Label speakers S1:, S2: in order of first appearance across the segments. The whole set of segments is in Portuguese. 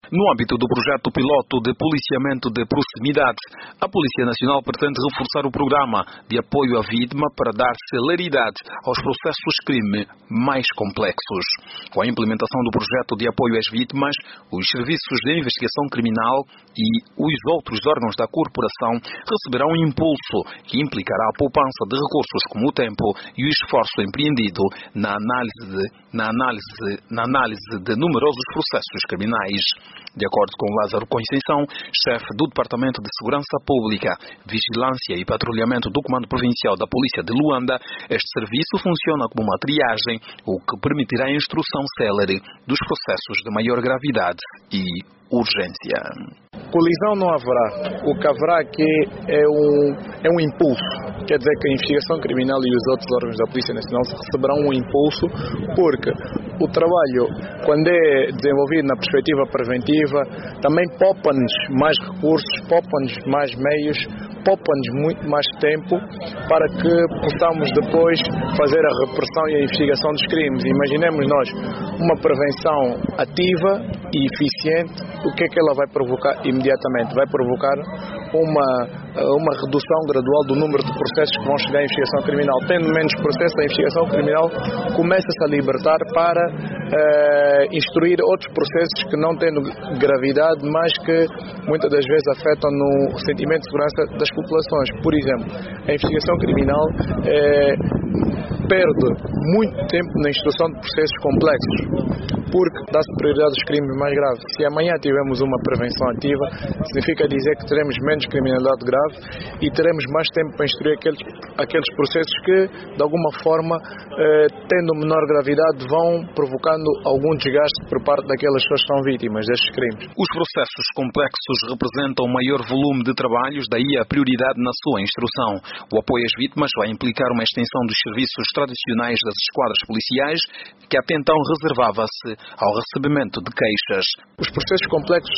S1: No âmbito do projeto piloto de policiamento de proximidade, a Polícia Nacional pretende reforçar o programa de apoio à vítima para dar celeridade aos processos de crime mais complexos. Com a implementação do projeto de apoio às vítimas, os serviços de investigação criminal e os outros órgãos da corporação receberão um impulso que implicará a poupança de recursos como o tempo e o esforço empreendido na análise de numerosos processos criminais. De acordo com Lázaro Conceição, chefe do Departamento de Segurança Pública, Vigilância e Patrulhamento do Comando Provincial da Polícia de Luanda, este serviço funciona como uma triagem, o que permitirá a instrução célere dos processos de maior gravidade e urgência.
S2: Colisão não haverá. O que haverá aqui é um impulso. Quer dizer que a investigação criminal e os outros órgãos da Polícia Nacional receberão um impulso, porque o trabalho, quando é desenvolvido na perspectiva preventiva, também poupa-nos mais recursos, poupa-nos mais meios, poupa-nos muito mais tempo para que possamos depois fazer a repressão e a investigação dos crimes. Imaginemos nós uma prevenção ativa e eficiente. O que é que ela vai provocar imediatamente? Vai provocar uma redução gradual do número de processos que vão chegar à investigação criminal. Tendo menos processos, a investigação criminal começa-se a libertar para instruir outros processos que não têm gravidade, mas que muitas das vezes afetam no sentimento de segurança das populações. Por exemplo, a investigação criminal perde muito tempo na instrução de processos complexos, porque dá-se prioridade aos crimes mais graves. Se amanhã tivermos uma prevenção ativa, significa dizer que teremos menos criminalidade grave e teremos mais tempo para instruir aqueles processos que, de alguma forma, tendo menor gravidade, vão provocando algum desgaste por parte daquelas pessoas que são vítimas destes crimes.
S1: Os processos complexos representam um maior volume de trabalhos, daí a prioridade na sua instrução. O apoio às vítimas vai implicar uma extensão dos serviços tradicionais das esquadras policiais, que até então reservava-se ao recebimento de queixas.
S2: Os processos complexos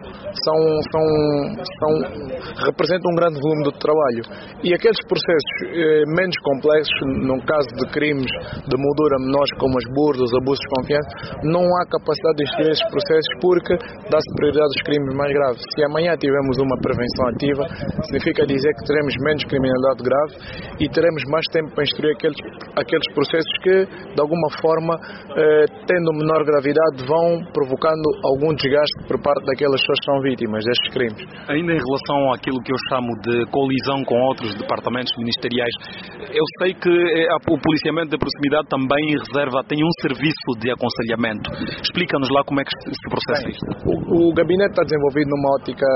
S2: representam um grande volume de trabalho, e aqueles processos menos complexos, no caso de crimes de moldura menores como as burdas, os abusos de confiança, não há capacidade de instruir esses processos porque dá-se prioridade aos crimes mais graves. Se amanhã tivermos uma prevenção ativa, significa dizer que teremos menos criminalidade grave e teremos mais tempo para instruir aqueles processos que, de alguma forma, tendo menor gravidade, vão provocando algum desgaste por parte daquelas pessoas que são vítimas destes crimes.
S1: Ainda em relação àquilo que eu chamo de colisão com outros departamentos ministeriais, eu sei que o policiamento de proximidade também tem um serviço de aconselhamento. Explica-nos lá como é que se processa isto.
S2: O gabinete está desenvolvido numa ótica...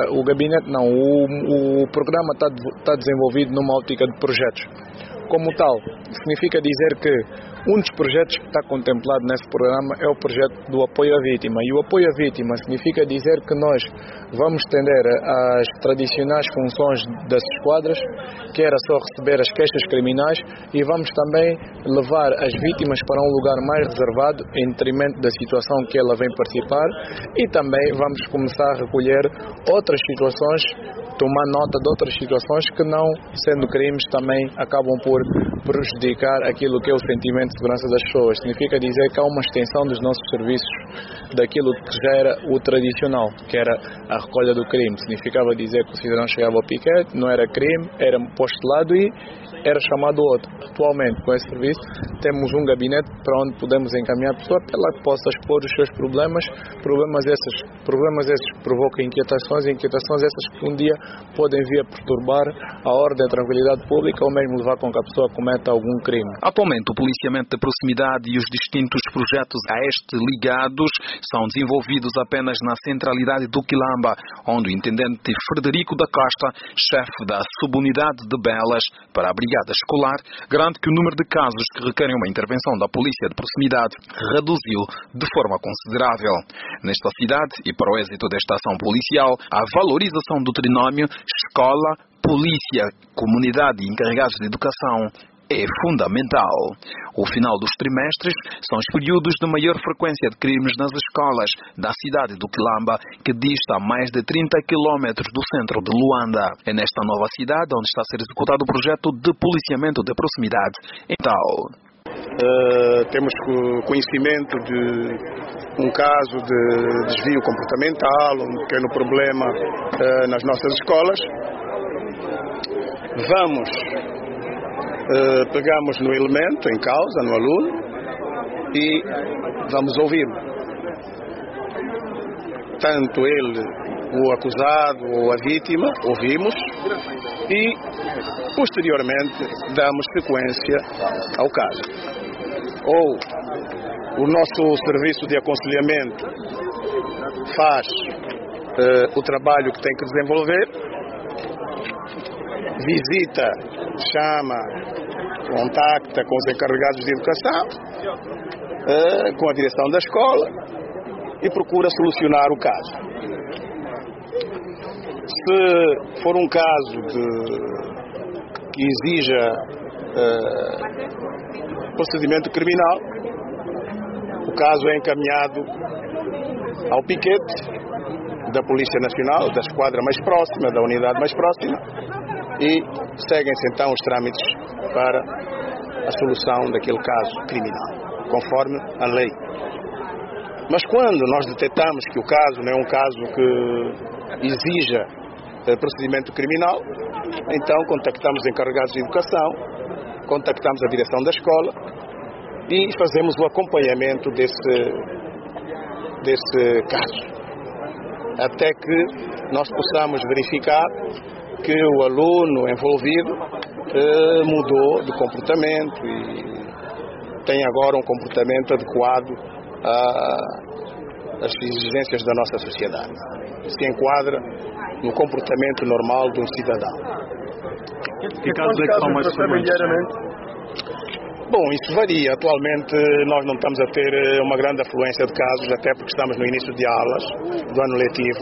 S2: O programa está desenvolvido numa ótica de projetos. Como tal, significa dizer que um dos projetos que está contemplado nesse programa é o projeto do apoio à vítima. E o apoio à vítima significa dizer que nós vamos tender às tradicionais funções das esquadras, que era só receber as queixas criminais, e vamos também levar as vítimas para um lugar mais reservado, em detrimento da situação que ela vem participar, e também vamos começar a recolher outras situações, tomar nota de outras situações que, não sendo crimes, também acabam por prejudicar aquilo que é o sentimento de segurança das pessoas. Significa dizer que há uma extensão dos nossos serviços daquilo que já era o tradicional, que era a recolha do crime. Significava dizer que o cidadão chegava ao piquete, não era crime, era posto de lado e era chamado outro. Atualmente, com esse serviço, temos um gabinete para onde podemos encaminhar a pessoa para ela que possa expor os seus problemas esses que provocam inquietações essas que um dia podem vir a perturbar a ordem e a tranquilidade pública ou mesmo levar com que a pessoa cometa algum crime.
S1: Atualmente, o policiamento de proximidade e os distintos projetos a este ligados são desenvolvidos apenas na centralidade do Quilamba, onde o intendente Frederico da Costa, chefe da subunidade de Belas para a Brigada Escolar, garante que o número de casos que requerem uma intervenção da polícia de proximidade reduziu de forma considerável. Nesta cidade, e para o êxito desta ação policial, a valorização do trinômio escola, polícia, comunidade e encarregados de educação é fundamental. O final dos trimestres são os períodos de maior frequência de crimes nas escolas da cidade do Quilamba, que dista a mais de 30 quilómetros do centro de Luanda. É nesta nova cidade onde está a ser executado o projeto de policiamento de proximidade. Então,
S3: Temos conhecimento de um caso de desvio comportamental, um pequeno problema nas nossas escolas. Pegamos no elemento em causa, no aluno, e vamos ouvi-lo. Tanto ele, o acusado ou a vítima, ouvimos e, posteriormente, damos sequência ao caso. Ou o nosso serviço de aconselhamento faz o trabalho que tem que desenvolver, visita, chama, contacta com os encarregados de educação, com a direção da escola e procura solucionar o caso. Se for um caso que exija procedimento criminal, o caso é encaminhado ao piquete da Polícia Nacional, da esquadra mais próxima, da unidade mais próxima, e seguem-se então os trâmites para a solução daquele caso criminal, conforme a lei. Mas quando nós detectamos que o caso não é um caso que exija procedimento criminal, então contactamos os encarregados de educação, contactamos a direção da escola e fazemos o acompanhamento desse caso, até que nós possamos verificar que o aluno envolvido mudou de comportamento e tem agora um comportamento adequado às exigências da nossa sociedade. Se enquadra no comportamento normal de um cidadão.
S4: Que casos é que são mais frequentes?
S3: Bom, isso varia. Atualmente nós não estamos a ter uma grande afluência de casos, até porque estamos no início de aulas do ano letivo.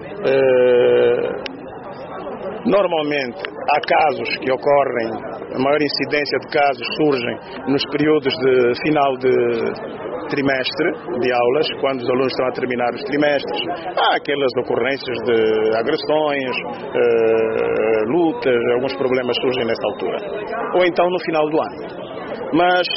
S3: Normalmente há casos que ocorrem, a maior incidência de casos surgem nos períodos de final de trimestre de aulas, quando os alunos estão a terminar os trimestres. Há aquelas ocorrências de agressões, lutas, alguns problemas surgem nessa altura. Ou então no final do ano. Mas,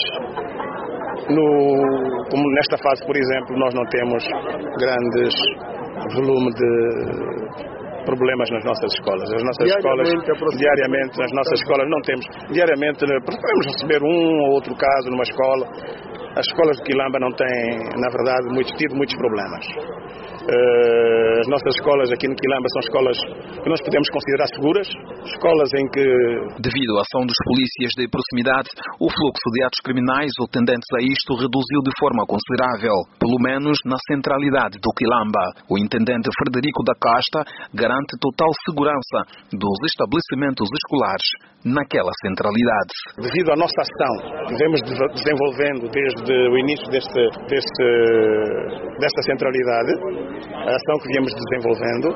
S3: como nesta fase, por exemplo, nós não temos grandes volume de problemas nas nossas escolas. As nossas escolas, diariamente, nas nossas escolas não temos. Diariamente, podemos receber um ou outro caso numa escola. As escolas de Quilamba não têm, na verdade, tido muitos problemas. As nossas escolas aqui no Quilamba são escolas que nós podemos considerar seguras, escolas em que...
S1: Devido à ação dos polícias de proximidade, o fluxo de atos criminais ou tendentes a isto reduziu de forma considerável, pelo menos na centralidade do Quilamba. O intendente Frederico da Costa garante total segurança dos estabelecimentos escolares naquela centralidade.
S3: Devido à nossa ação que vemos desenvolvendo desde o início desta centralidade, a ação que viemos desenvolvendo,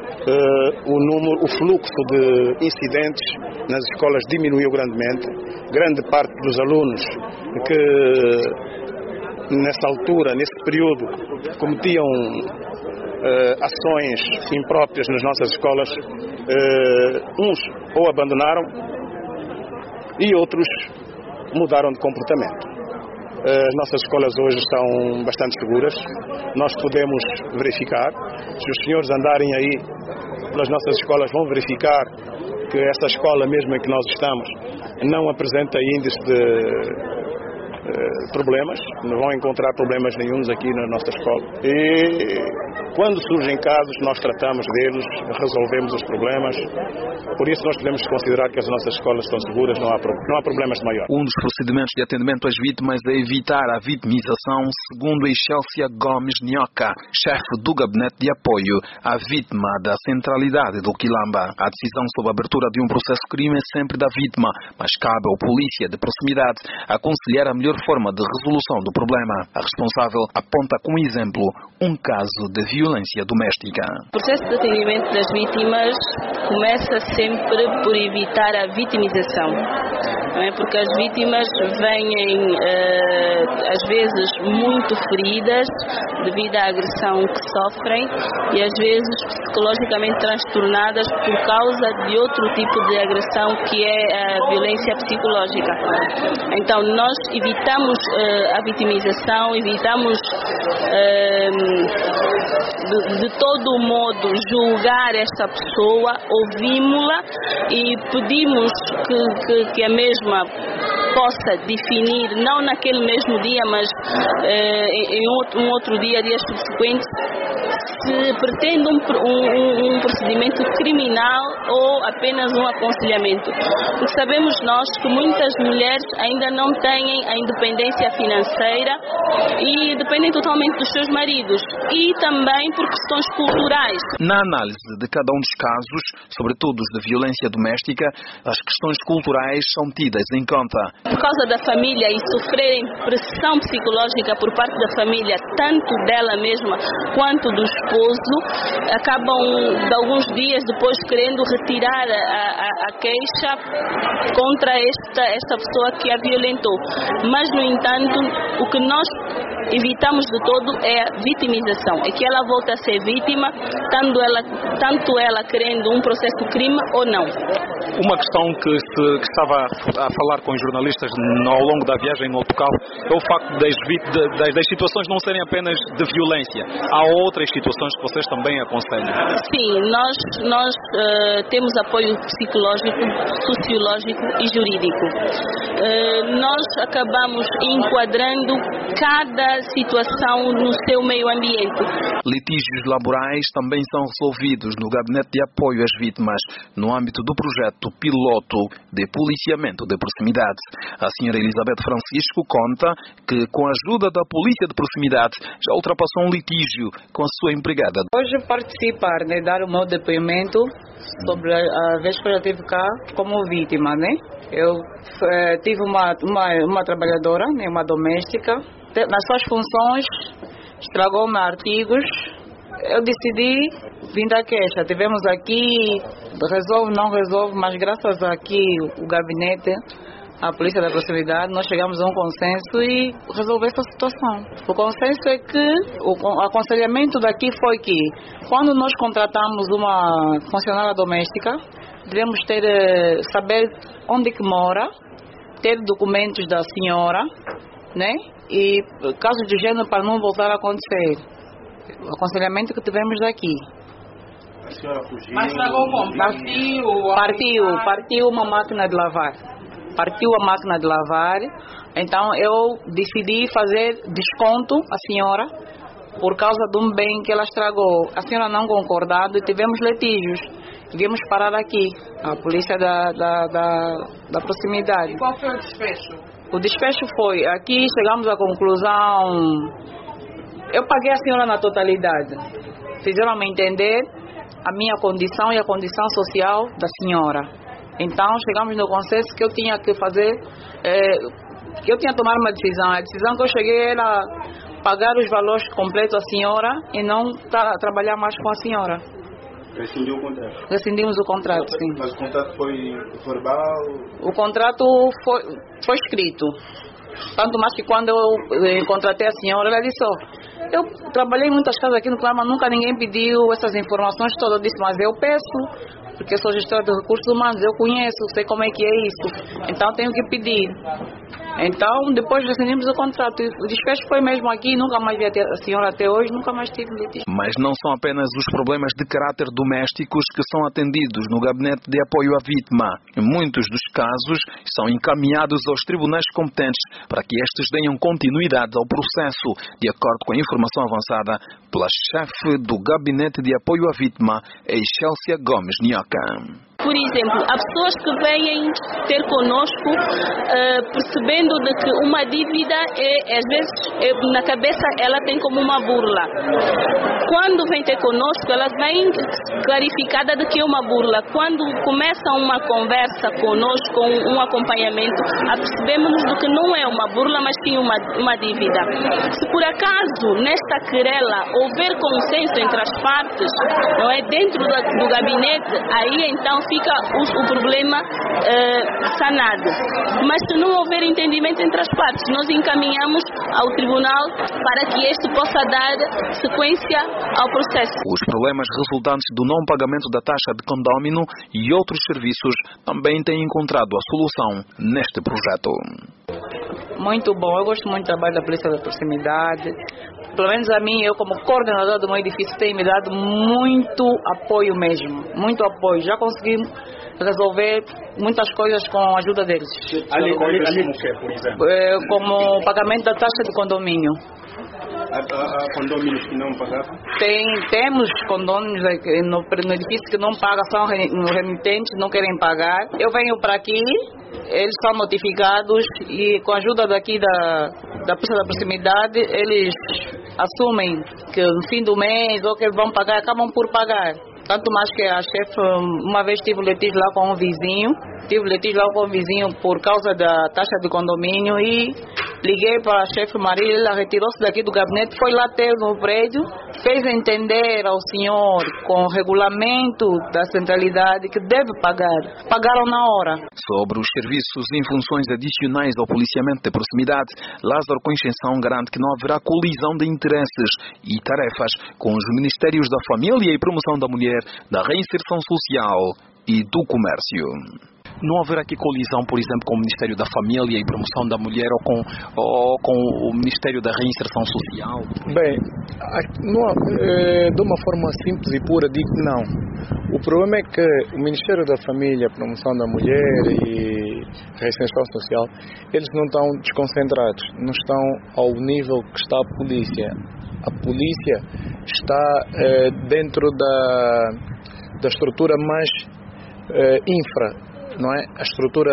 S3: o fluxo de incidentes nas escolas diminuiu grandemente. Grande parte dos alunos que nessa altura, nesse período, cometiam ações impróprias nas nossas escolas, uns ou abandonaram e outros mudaram de comportamento. As nossas escolas hoje estão bastante seguras. Nós podemos verificar. Se os senhores andarem aí pelas nossas escolas, vão verificar que essa escola mesmo em que nós estamos não apresenta índice de problemas. Não vão encontrar problemas nenhuns aqui na nossa escola. E quando surgem casos, nós tratamos deles, resolvemos os problemas. Por isso nós podemos considerar que as nossas escolas estão seguras, não há problemas de maior.
S1: Um dos procedimentos de atendimento às vítimas é evitar a vitimização, segundo Excelsia Gomes Nhoca, chefe do gabinete de apoio à vítima da centralidade do Quilamba. A decisão sobre a abertura de um processo crime é sempre da vítima, mas cabe ao polícia de proximidade aconselhar a melhor forma de resolução do problema. A responsável aponta como exemplo um caso de violência doméstica.
S5: O processo de atendimento das vítimas começa sempre por evitar a vitimização, não é? Porque as vítimas vêm às vezes muito feridas devido à agressão que sofrem e às vezes psicologicamente transtornadas por causa de outro tipo de agressão que é a violência psicológica. Então nós evitamos a vitimização, evitamos de todo modo julgar esta pessoa, ouvimos-la e pedimos que a mesma possa definir, não naquele mesmo dia, mas em um outro dia, dias subsequentes, se pretende um procedimento criminal ou apenas um aconselhamento. Porque sabemos nós que muitas mulheres ainda não têm a independência financeira e dependem totalmente dos seus maridos, e também por questões culturais.
S1: Na análise de cada um dos casos, sobretudo os de violência doméstica, as questões culturais são tidas em conta.
S5: Por causa da família e sofrerem pressão psicológica por parte da família, tanto dela mesma quanto do esposo, acabam de alguns dias depois querendo retirar a queixa contra esta pessoa que a violentou. Mas, no entanto, o que nós evitamos de todo é a vitimização, é que ela volte a ser vítima, tanto ela querendo um processo crime ou não.
S4: Uma questão que estava a falar com os jornalistas ao longo da viagem no autocarro é o facto das situações não serem apenas de violência. Há outras situações que vocês também aconselham?
S5: Sim, nós temos apoio psicológico, sociológico e jurídico. Nós acabamos enquadrando cada situação no seu meio ambiente.
S1: Litígios laborais também são resolvidos no Gabinete de Apoio às Vítimas, no âmbito do projeto piloto de policiamento de proximidade. A senhora Elizabeth Francisco conta que, com a ajuda da polícia de proximidade, já ultrapassou um litígio com a sua empregada.
S6: Hoje participar, dar o meu depoimento sobre a vez que eu já estive cá como vítima, Eu tive uma trabalhadora, uma doméstica, nas suas funções, estragou-me artigos. Eu decidi vir da queixa. Tivemos aqui, resolve, não resolve, mas graças a aqui o gabinete, a polícia da proximidade, nós chegamos a um consenso e resolveu essa situação. O consenso é que o aconselhamento daqui foi que, quando nós contratamos uma funcionária doméstica, devemos saber onde que mora, ter documentos da senhora, e casos de gênero para não voltar a acontecer. O aconselhamento que tivemos daqui.
S4: A senhora fugiu?
S6: Mas estragou como? Partiu uma máquina de lavar. Partiu a máquina de lavar. Então eu decidi fazer desconto à senhora por causa de um bem que ela estragou. A senhora não concordando e tivemos litígios. Viemos parar aqui, a polícia da proximidade.
S7: E qual foi o desfecho?
S6: O desfecho foi, aqui chegamos à conclusão, eu paguei a senhora na totalidade. Fizeram-me entender a minha condição e a condição social da senhora. Então chegamos no consenso que eu tinha que fazer, que eu tinha que tomar uma decisão. A decisão que eu cheguei era pagar os valores completos à senhora e não trabalhar mais com a senhora.
S4: Rescindiu o contrato?
S6: Rescindimos o contrato, sim.
S4: Mas o contrato foi verbal?
S6: O contrato foi escrito. Tanto mais que quando eu contratei a senhora, ela disse, eu trabalhei em muitas casas aqui no Clima, nunca ninguém pediu essas informações todas. Eu disse, mas eu peço, porque eu sou gestora de recursos humanos, eu conheço, sei como é que é isso. Então tenho que pedir. Então, depois rescindimos o contrato. O desfecho foi mesmo aqui, nunca mais vi a senhora até hoje, nunca mais tive litígio.
S1: Mas não são apenas os problemas de caráter domésticos que são atendidos no Gabinete de Apoio à Vítima. Muitos dos casos são encaminhados aos tribunais competentes para que estes deem continuidade ao processo, de acordo com a informação avançada pela chefe do Gabinete de Apoio à Vítima, Excelsia Gomes Nhoca.
S5: Por exemplo, há pessoas que vêm ter conosco percebendo de que uma dívida às vezes, na cabeça ela tem como uma burla. Quando vem ter conosco, ela vem clarificada de que é uma burla. Quando começa uma conversa conosco, um acompanhamento, apercebemos de que não é uma burla, mas sim uma dívida. Se por acaso, nesta querela, houver consenso entre as partes, não é, dentro do gabinete, aí então fica o problema sanado. Mas se não houver entendimento entre as partes, nós encaminhamos ao tribunal para que este possa dar sequência ao processo.
S1: Os problemas resultantes do não pagamento da taxa de condômino e outros serviços também têm encontrado a solução neste projeto.
S6: Muito bom, eu gosto muito do trabalho da Polícia da Proximidade. Pelo menos a mim, eu como coordenadora do meu edifício, tem me dado muito apoio mesmo, muito apoio. Já consegui resolver muitas coisas com a ajuda deles.
S4: Ali como que, por exemplo?
S6: Como o pagamento da taxa de condomínio.
S4: Há condomínios que não pagavam?
S6: Temos condôminos no edifício que não pagam, são remitentes, não querem pagar. Eu venho para aqui, eles são notificados e com a ajuda daqui da Polícia da Proximidade, eles assumem que no fim do mês ou que vão pagar, acabam por pagar. Tanto mais que a chefe, uma vez tive litígio lá com um vizinho, por causa da taxa de condomínio e liguei para a chefe Marília, ela retirou-se daqui do gabinete, foi lá ter no prédio, fez entender ao senhor com o regulamento da centralidade que deve pagar. Pagaram na hora.
S1: Sobre os serviços em funções adicionais ao policiamento de proximidade, Lázaro Conceição garante que não haverá colisão de interesses e tarefas com os Ministérios da Família e Promoção da Mulher, da Reinserção Social e do Comércio. Não haverá aqui colisão, por exemplo, com o Ministério da Família e Promoção da Mulher ou com o Ministério da Reinserção Social?
S2: Bem, de uma forma simples e pura, digo que não. O problema é que o Ministério da Família, Promoção da Mulher e Reinserção Social, eles não estão desconcentrados, não estão ao nível que está a polícia. A polícia está dentro da estrutura mais infra, não é? A estrutura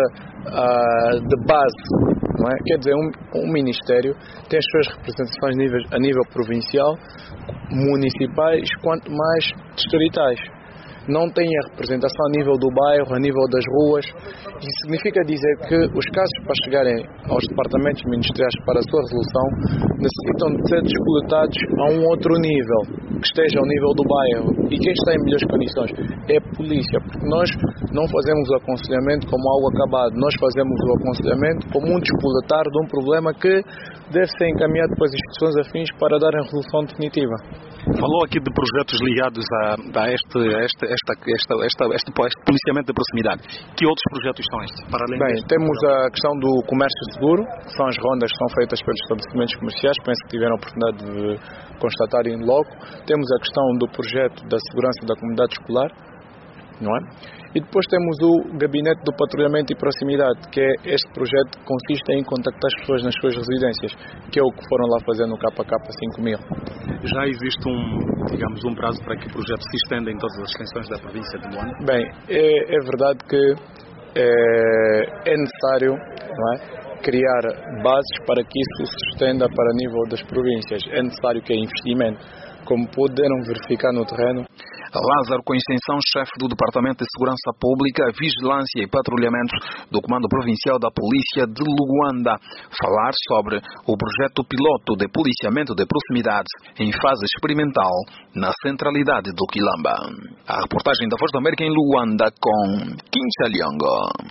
S2: de base, não é? Quer dizer, um ministério tem as suas representações a nível provincial, municipais, quanto mais distritais. Não tem a representação a nível do bairro, a nível das ruas. Isso significa dizer que os casos para chegarem aos departamentos ministeriais para a sua resolução necessitam de ser descoletados a um outro nível, que esteja ao nível do bairro. E quem está em melhores condições é a polícia, porque nós não fazemos o aconselhamento como algo acabado, nós fazemos o aconselhamento como um descoletar de um problema que deve ser encaminhado para as instituições afins para dar a resolução definitiva.
S1: Falou aqui de projetos ligados a este policiamento de proximidade. Que outros projetos são estes? Para além
S2: Bem, temos a questão do comércio seguro, que são as rondas que são feitas pelos estabelecimentos comerciais, penso que tiveram a oportunidade de constatar em loco. Temos a questão do projeto da segurança da comunidade escolar, não é? E depois temos o gabinete do patrulhamento e proximidade, que é este projeto que consiste em contactar as pessoas nas suas residências, que é o que foram lá fazer no KK 5000.
S4: Já existe um prazo para que o projeto se estenda em todas as extensões da província de Luanda?
S2: Bem, é verdade que é necessário, não é, criar bases para que isso se estenda para nível das províncias. É necessário que é investimento, como puderam verificar no terreno.
S1: Lázaro Conceição, chefe do Departamento de Segurança Pública, Vigilância e Patrulhamento do Comando Provincial da Polícia de Luanda, falar sobre o projeto piloto de policiamento de proximidade em fase experimental na centralidade do Quilamba. A reportagem da Voz da América em Luanda com Quincha Liongo.